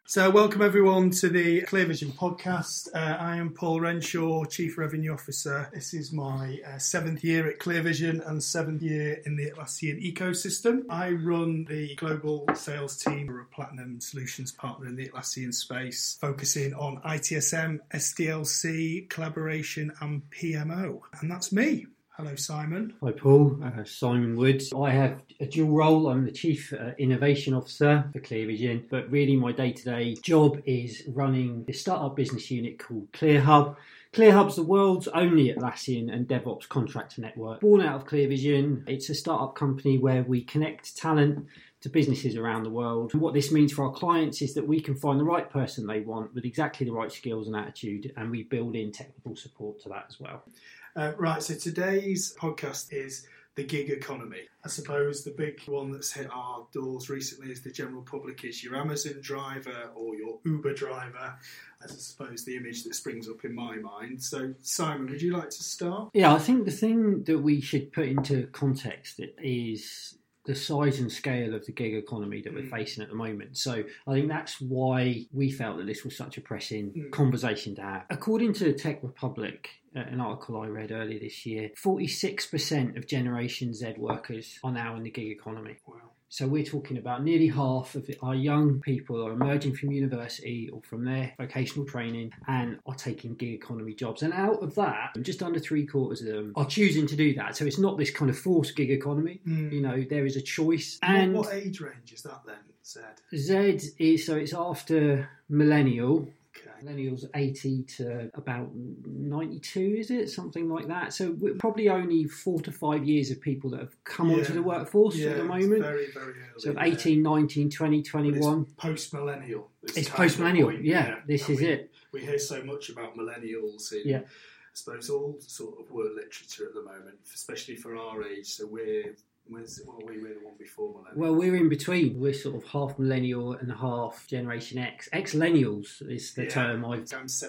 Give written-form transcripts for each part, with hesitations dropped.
So welcome everyone to the ClearVision podcast. I am Paul Renshaw, Chief Revenue Officer. This is my 7th year at ClearVision and 7th year in the Atlassian ecosystem. I run the global sales team. We're a platinum solutions partner in the Atlassian space, focusing on ITSM, SDLC, collaboration and PMO. And that's me. Hello, Simon. Hi, Paul. Simon Woods. I have a dual role. I'm the Chief Innovation Officer for ClearVision, but really my day-to-day job is running the startup business unit called ClearHub. ClearHub's the world's only Atlassian and DevOps contractor network. Born out of ClearVision, it's a startup company where we connect talent to businesses around the world. And what this means for our clients is that we can find the right person they want with exactly the right skills and attitude, and we build in technical support to that as well. Right, so today's podcast is the gig economy. I suppose the big one that's hit our doors recently as the general public is your Amazon driver or your Uber driver. That's, I suppose, the image that springs up in my mind. So, Simon, would you like to start? Yeah, I think the thing that we should put into context is the size and scale of the gig economy that we're facing at the moment. So I think that's why we felt that this was such a pressing conversation to have. According to Tech Republic, an article I read earlier this year, 46% of Generation Z workers are now in the gig economy. Wow. So we're talking about nearly half of our young people are emerging from university or from their vocational training and are taking gig economy jobs. And out of that, just under 3/4 of them are choosing to do that. So it's not this kind of forced gig economy. You know, there is a choice. And what age range is that then, Zed? Z is, so it's after millennial. Okay. Millennials 80 to about 92, is it? Something like that. So we're probably only 4 to 5 years of people that have come onto the workforce at the moment. It's very, very early. So 18, 19, 20, 21. It's post-millennial. It's post-millennial, This is it. We hear so much about millennials in, I suppose, all sort of work literature at the moment, especially for our age. So we're the one before millennial. Well, we're in between. We're sort of half millennial and half Generation X. Ex-millennials is the term I'm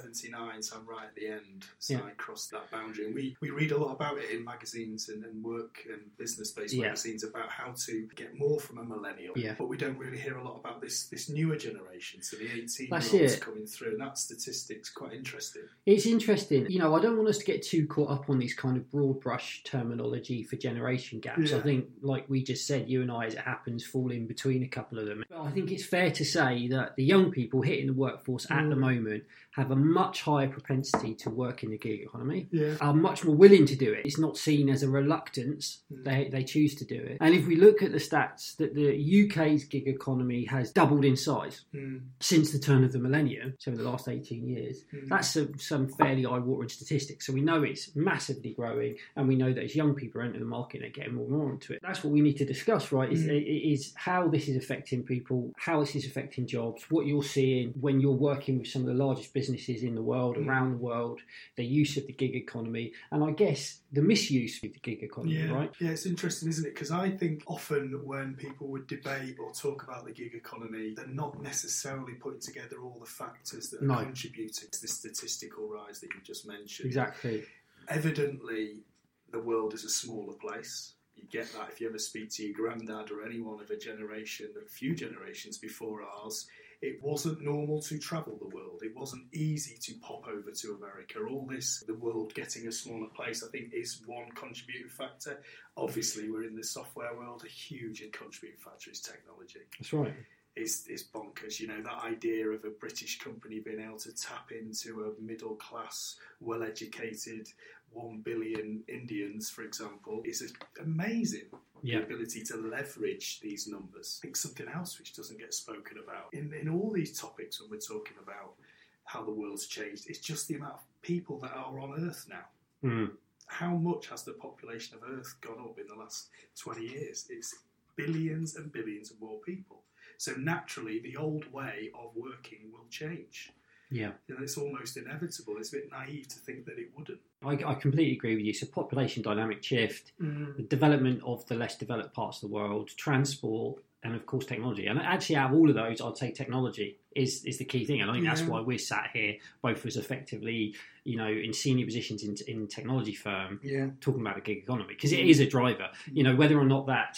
79, so I'm right at the end. So I crossed that boundary. And we read a lot about it in magazines and work and business-based magazines about how to get more from a millennial. Yeah. But we don't really hear a lot about this newer generation. So the 18-year-olds coming through. And that statistic's quite interesting. It's interesting. You know, I don't want us to get too caught up on this kind of broad brush terminology for generation gaps. I think, like we just said, you and I, as it happens, fall in between a couple of them. But I think it's fair to say that the young people hitting the workforce at the moment have a much higher propensity to work in the gig economy, are much more willing to do it. It's not seen as a reluctance. They choose to do it. And if we look at the stats, that the UK's gig economy has doubled in size since the turn of the millennium, so in the last 18 years. That's some fairly eye-watering statistics. So we know it's massively growing, and we know that as young people enter the market, they're getting more and more into it. That's what we need to discuss, right? Is how this is affecting people, how this is affecting jobs, what you're seeing when you're working with some of the largest businesses in the world, around the world, the use of the gig economy, and I guess the misuse of the gig economy, right? Yeah, it's interesting, isn't it? Because I think often when people would debate or talk about the gig economy, they're not necessarily putting together all the factors that are contributing to the statistical rise that you just mentioned. Exactly. Evidently, the world is a smaller place. You get that if you ever speak to your granddad or anyone of a few generations before ours. It wasn't normal to travel the world. It wasn't easy to pop over to America. All this, the world getting a smaller place, I think is one contributing factor. Obviously, we're in the software world. A huge contributing factor is technology. That's right. It's bonkers. You know, that idea of a British company being able to tap into a middle class, well-educated 1 billion Indians, for example, is amazing. The ability to leverage these numbers. I think something else which doesn't get spoken about in all these topics when we're talking about how the world's changed, it's just the amount of people that are on Earth now. How much has the population of Earth gone up in the last 20 years? It's billions and billions of more people. So naturally, the old way of working will change. Yeah. You know, it's almost inevitable. It's a bit naive to think that it wouldn't. I completely agree with you. So population dynamic shift, the development of the less developed parts of the world, transport, and of course technology. And actually out of all of those, I'd say technology is the key thing. And I think that's why we're sat here, both as effectively, you know, in senior positions in technology firm, talking about the gig economy, because it is a driver. You know, whether or not that's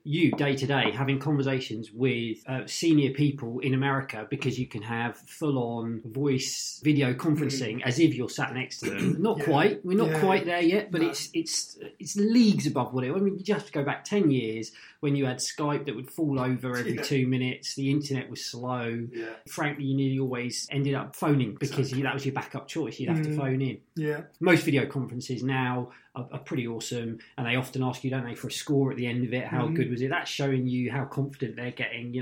you day to day having conversations with senior people in America, because you can have full on voice video conferencing as if you're sat next to them. Not quite. We're not quite there yet, but it's leagues above what it. I mean, you just have to go back 10 years when you had Skype that would fall over every 2 minutes. The internet was slow. Yeah. Frankly, you nearly always ended up phoning because that was your backup choice. You'd have to phone in. Yeah. Most video conferences now are pretty awesome, and they often ask you, don't they, for a score at the end of it. How good was it? That's showing you how confident they're getting,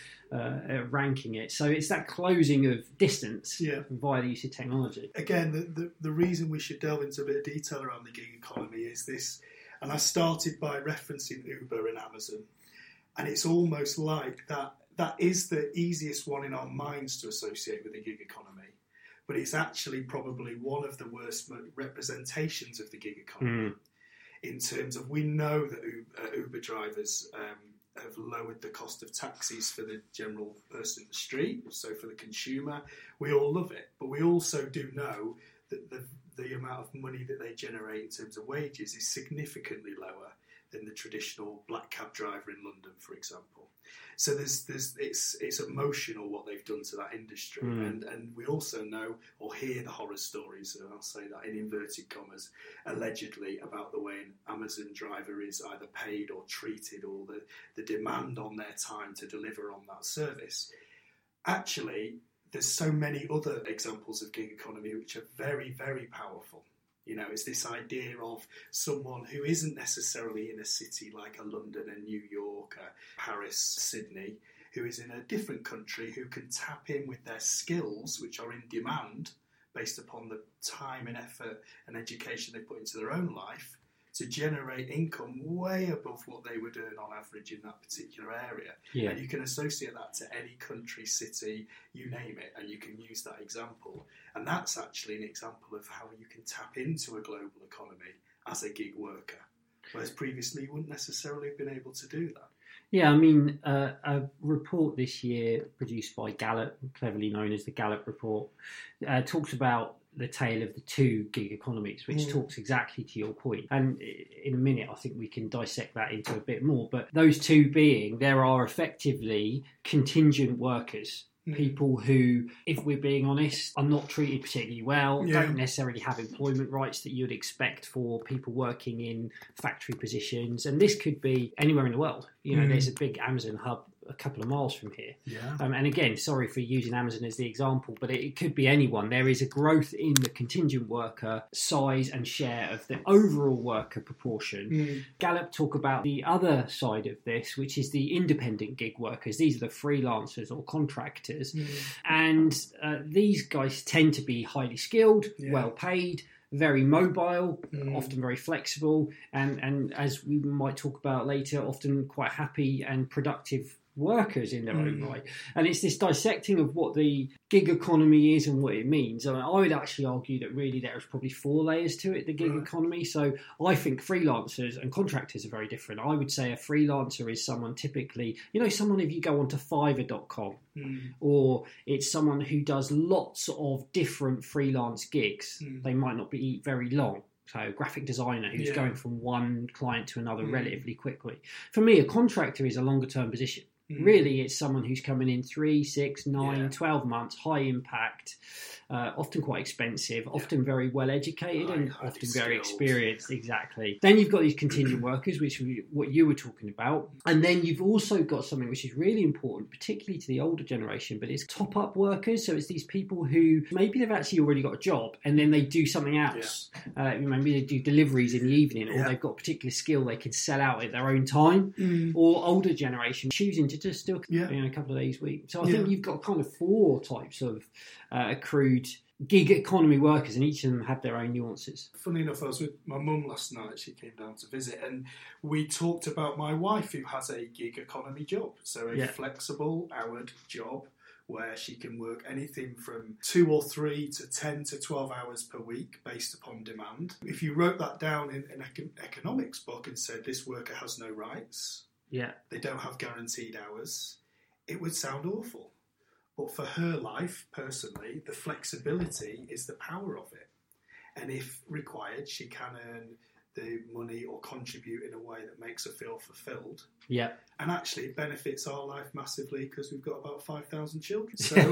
ranking it. So it's that closing of distance via the use of technology. Again, the reason we should delve into a bit of detail around the gig economy is this, and I started by referencing Uber and Amazon, and it's almost like that is the easiest one in our minds to associate with the gig economy. But it's actually probably one of the worst representations of the gig economy in terms of, we know that Uber drivers have lowered the cost of taxis for the general person in the street, so for the consumer. We all love it, but we also do know that the amount of money that they generate in terms of wages is significantly lower than the traditional black cab driver in London, for example. So it's emotional what they've done to that industry, and we also know or hear the horror stories, and I'll say that in inverted commas, allegedly, about the way an Amazon driver is either paid or treated, or the demand on their time to deliver on that service. Actually, there's so many other examples of gig economy which are very, very powerful. It's this idea of someone who isn't necessarily in a city like a London and New York, Paris, Sydney, who is in a different country, who can tap in with their skills, which are in demand based upon the time and effort and education they put into their own life, to generate income way above what they would earn on average in that particular area. Yeah. And you can associate that to any country, city, you name it, and you can use that example. And that's actually an example of how you can tap into a global economy as a gig worker, whereas previously you wouldn't necessarily have been able to do that. Yeah, I mean, a report this year produced by Gallup, cleverly known as the Gallup Report, talks about the tale of the two gig economies, which talks exactly to your point. And in a minute, I think we can dissect that into a bit more. But those two being, there are effectively contingent workers, people who, if we're being honest, are not treated particularly well, don't necessarily have employment rights that you'd expect for people working in factory positions. And this could be anywhere in the world. There's a big Amazon hub a couple of miles from here. Yeah. And again, sorry for using Amazon as the example, but it could be anyone. There is a growth in the contingent worker size and share of the overall worker proportion. Gallup talk about the other side of this, which is the independent gig workers. These are the freelancers or contractors. And these guys tend to be highly skilled, well paid, very mobile, often very flexible, and as we might talk about later, often quite happy and productive workers in their own right. And it's this dissecting of what the gig economy is and what it means. I would actually argue that really there's probably 4 layers to it, the gig economy. So I think freelancers and contractors are very different. I would say a freelancer is someone typically, someone if you go onto Fiverr.com, or it's someone who does lots of different freelance gigs. They might not be very long. So a graphic designer who's going from one client to another relatively quickly. For me, a contractor is a longer term position. Really, it's someone who's coming in 3, 6, 9, 12 months, high impact, often quite expensive, often very well educated and often very experienced. Exactly. Then you've got these contingent workers, which is what you were talking about. And then you've also got something which is really important, particularly to the older generation, but it's top-up workers. So it's these people who maybe they've actually already got a job and then they do something else. Maybe they do deliveries in the evening, or they've got a particular skill they can sell out at their own time, or older generation choosing to just still a couple of days a week. So I think you've got kind of 4 types of accrued gig economy workers, and each of them have their own nuances. Funny enough, I was with my mum last night. She came down to visit, and we talked about my wife who has a gig economy job, so a flexible hourly job where she can work anything from 2 or 3 to 10 to 12 hours per week based upon demand. If you wrote that down in an economics book and said this worker has no rights, they don't have guaranteed hours, it would sound awful. But for her life, personally, the flexibility is the power of it. And if required, she can earn the money or contribute in a way that makes her feel fulfilled. Yeah. And actually, it benefits our life massively because we've got about 5,000 children.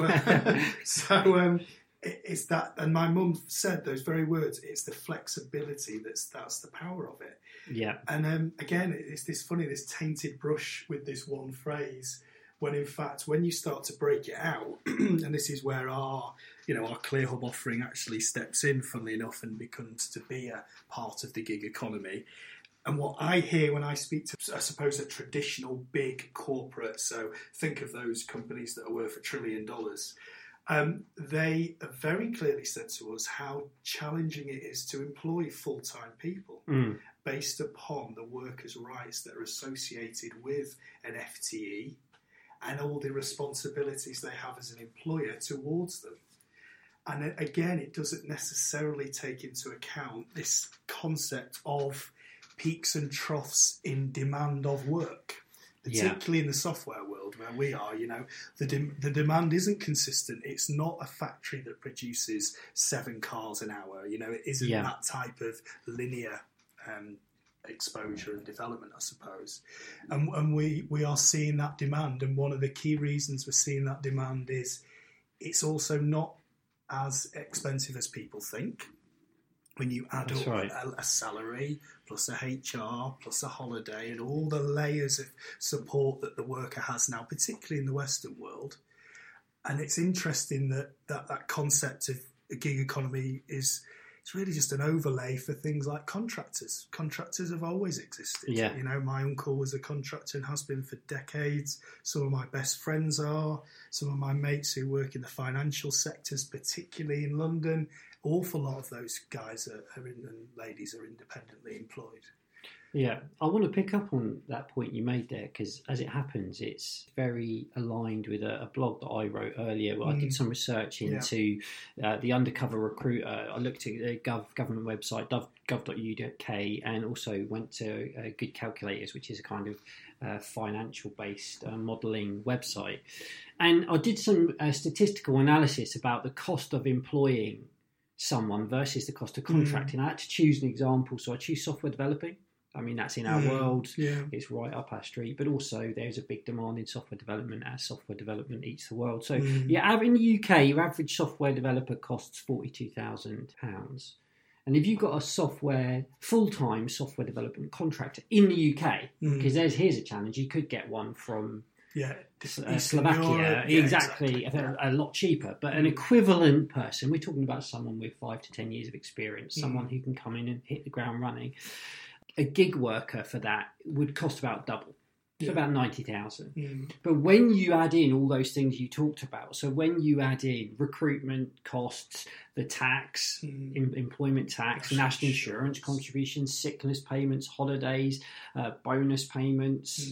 So, it's that. And my mum said those very words. It's the flexibility that's the power of it. Yeah. And again, it's this tainted brush with this one phrase. When in fact, when you start to break it out, and this is where our ClearHub offering actually steps in, funnily enough, and becomes to be a part of the gig economy. And what I hear when I speak to, I suppose, a traditional big corporate, so think of those companies that are worth $1 trillion, they have very clearly said to us how challenging it is to employ full-time people based upon the workers' rights that are associated with an FTE and all the responsibilities they have as an employer towards them. And again, it doesn't necessarily take into account this concept of peaks and troughs in demand of work, particularly in the software world where we are. The demand isn't consistent. It's not a factory that produces 7 cars an hour. It isn't that type of linear exposure and development, I suppose. And we are seeing that demand. And one of the key reasons we're seeing that demand is it's also not as expensive as people think. When you add up a salary plus a HR plus a holiday and all the layers of support that the worker has now, particularly in the Western world. And it's interesting that concept of a gig economy it's really just an overlay for things like contractors. Contractors have always existed. Yeah. My uncle was a contractor and has been for decades. Some of my best friends are. Some of my mates who work in the financial sectors, particularly in London, awful lot of those guys and ladies are independently employed. Yeah, I want to pick up on that point you made there because, as it happens, it's very aligned with a blog that I wrote earlier where I did some research into the undercover recruiter. I looked at the government website, gov.uk, and also went to Good Calculators, which is a kind of financial-based modelling website. And I did some statistical analysis about the cost of employing someone versus the cost of contracting. I had to choose an example, so I choose software developing. I mean, that's in our world. Yeah. It's right up our street. But also, there's a big demand in software development as software development eats the world. So, in the UK, your average software developer costs £42,000. And if you've got a full-time software development contractor in the UK, because here's a challenge, you could get one from Slovakia, exactly. A lot cheaper. But an equivalent person, we're talking about someone with 5 to 10 years of experience, someone who can come in and hit the ground running. A gig worker for that would cost about double, so about 90,000. But when you add in all those things you talked about, so when you add in recruitment costs, the tax, employment tax, national insurance contributions, sickness payments, holidays, bonus payments,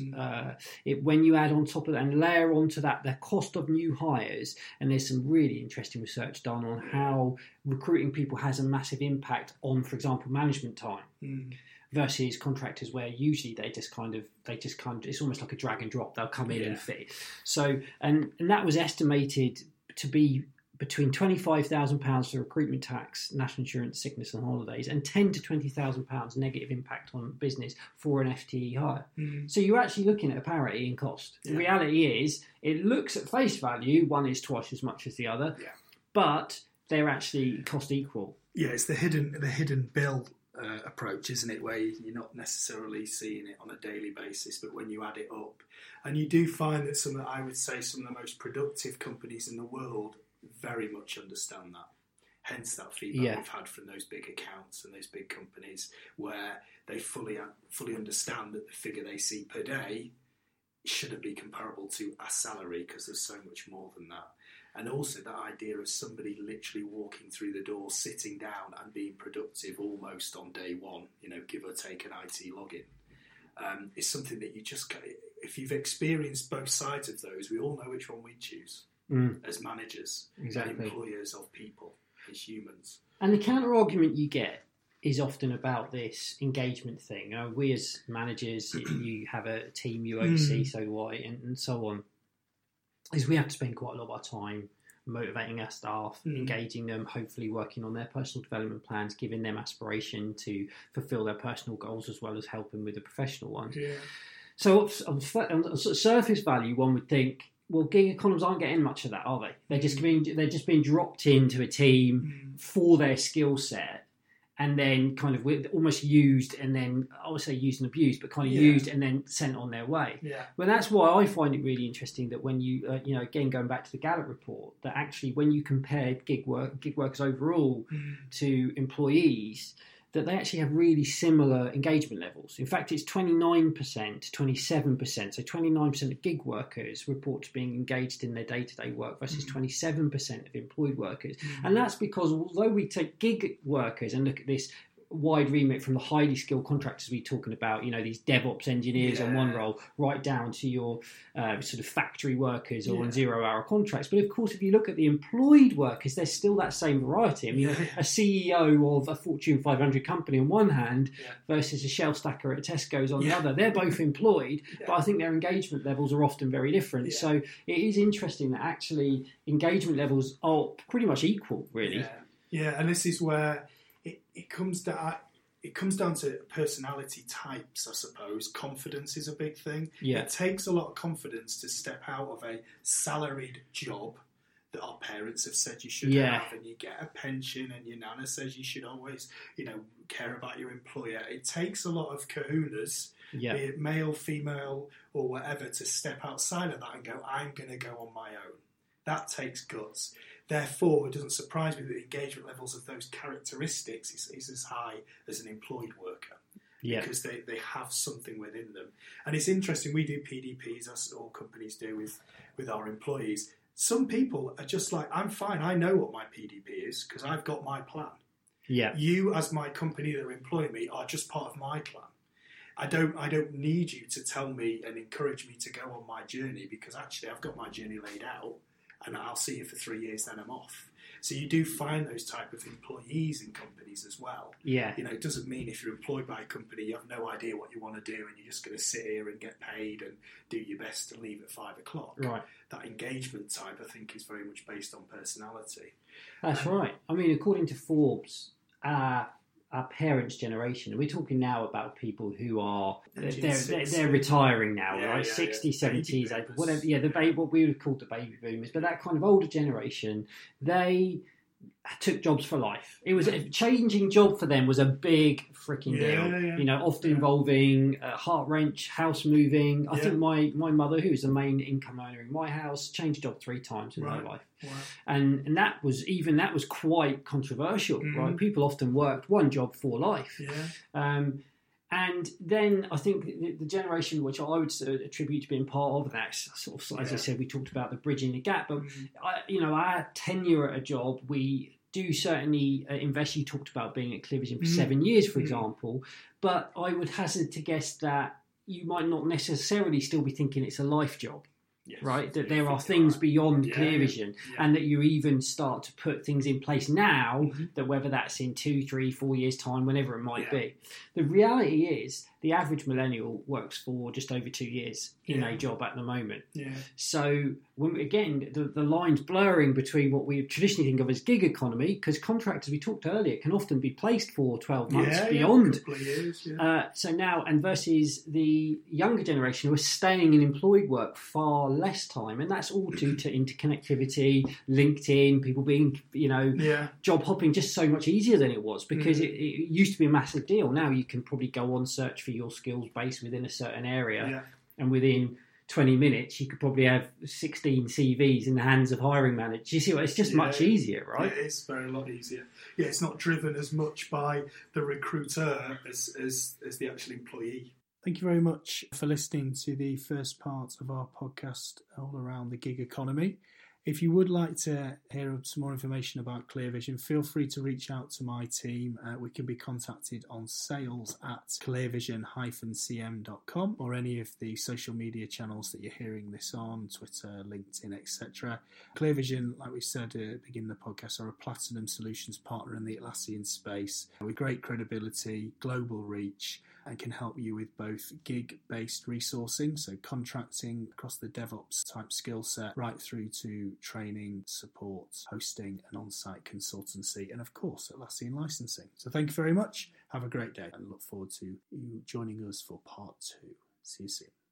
when you add on top of that and layer onto that the cost of new hires, and there's some really interesting research done on how recruiting people has a massive impact on, for example, management time. Versus contractors, where usually they just kind of it's almost like a drag and drop. They'll come in and fit. So and that was estimated to be between £25,000 for recruitment tax, national insurance, sickness and holidays, and £10,000 to £20,000 negative impact on business for an FTE hire. So you're actually looking at a parity in cost. The reality is, it looks at face value, one is twice as much as the other, but they're actually cost equal. Yeah, it's the hidden bill approach, isn't it, where you're not necessarily seeing it on a daily basis, but when you add it up, and you do find that some of the most productive companies in the world very much understand that. Hence that feedback we've had from those big accounts and those big companies, where they fully understand that the figure they see per day shouldn't be comparable to a salary, because there's so much more than that. And also that idea of somebody literally walking through the door, sitting down and being productive almost on day one, give or take an IT login, is something that you just, if you've experienced both sides of those, we all know which one we choose as managers and employers of people, as humans. And the counter-argument you get is often about this engagement thing. We as managers, you have a team you oversee, so do I, and so on. Is we have to spend quite a lot of our time motivating our staff, engaging them, hopefully working on their personal development plans, giving them aspiration to fulfill their personal goals as well as helping with the professional ones. Yeah. So on sort of surface value, one would think, well, gig economists aren't getting much of that, are they? They're just being dropped into a team for their skill set, and then kind of almost used, and then I would say used and abused, but kind of used and then sent on their way. Yeah. Well, that's why I find it really interesting that when you, again, going back to the Gallup report, that actually when you compare gig workers overall to employees, that they actually have really similar engagement levels. In fact, it's 29% to 27%. So 29% of gig workers report to being engaged in their day-to-day work versus 27% of employed workers. And that's because although we take gig workers and look at this wide remit from the highly skilled contractors we're talking about, these DevOps engineers on one role, right down to your sort of factory workers or on 0-hour contracts. But of course, if you look at the employed workers, there's still that same variety. I mean, a CEO of a Fortune 500 company on one hand versus a shelf stacker at Tesco's on the other, they're both employed, but I think their engagement levels are often very different. Yeah. So it is interesting that actually engagement levels are pretty much equal, really. Yeah, and this is where it comes down to personality types, I suppose. Confidence is a big thing. Yeah. It takes a lot of confidence to step out of a salaried job that our parents have said you should have, and you get a pension, and your nana says you should always, care about your employer. It takes a lot of kahunas, be it male, female, or whatever, to step outside of that and go, I'm going to go on my own. That takes guts. Therefore, it doesn't surprise me that the engagement levels of those characteristics is as high as an employed worker. Yeah. Because they have something within them. And it's interesting, we do PDPs, as all companies do with our employees. Some people are just like, I'm fine, I know what my PDP is because I've got my plan. Yeah. You, as my company that are employing me, are just part of my plan. I don't need you to tell me and encourage me to go on my journey, because actually I've got my journey laid out. And I'll see you for 3 years, then I'm off. So you do find those type of employees in companies as well. Yeah. It doesn't mean if you're employed by a company, you have no idea what you want to do and you're just going to sit here and get paid and do your best to leave at 5 o'clock. Right. That engagement type, I think, is very much based on personality. That's right. I mean, according to Forbes, our parents' generation, and we're talking now about people who are they're retiring now, right? 60s, 70s, whatever. Yeah, what we would have called the baby boomers, but that kind of older generation, they took jobs for life. It was a changing job for them was a big freaking deal. Yeah. Often involving heart wrench, house moving. I think my mother, who's the main income earner in my house, changed job 3 times in her life. Wow. And that was quite controversial, right? People often worked one job for life. Yeah. And then I think the generation which I would attribute to being part of that, sort of, as I said, we talked about the bridging the gap. But our tenure at a job, we do certainly invest. You talked about being at ClearVision for 7 years, for example. But I would hazard to guess that you might not necessarily still be thinking it's a life job. Yes, right, that there are things beyond ClearVision, and that you even start to put things in place now, that whether that's in 2, 3, 4 years' time, whenever it might be. The reality is the average millennial works for just over 2 years in a job at the moment. Yeah. So, again, the line's blurring between what we traditionally think of as gig economy, because contractors, we talked earlier, can often be placed for 12 months beyond. A couple of years, so now, and versus the younger generation who are staying in employed work far less time, and that's all due to interconnectivity, LinkedIn, people being, job hopping just so much easier than it was, because it used to be a massive deal. Now you can probably go on search for your skills base within a certain area, and within 20 minutes you could probably have 16 CVs in the hands of hiring managers. You see, it's just much easier, right? Yeah, it's very lot easier. Yeah, it's not driven as much by the recruiter as the actual employee. Thank you very much for listening to the first part of our podcast all around the gig economy. If you would like to hear some more information about ClearVision, feel free to reach out to my team. We can be contacted on sales@clearvision-cm.com or any of the social media channels that you're hearing this on, Twitter, LinkedIn, etc. ClearVision, like we said at the beginning of the podcast, are a platinum solutions partner in the Atlassian space with great credibility, global reach, and can help you with both gig-based resourcing, so contracting across the DevOps type skill set, right through to training, support, hosting and on-site consultancy, and of course Atlassian licensing. So thank you very much. Have a great day and look forward to you joining us for part 2. See you soon.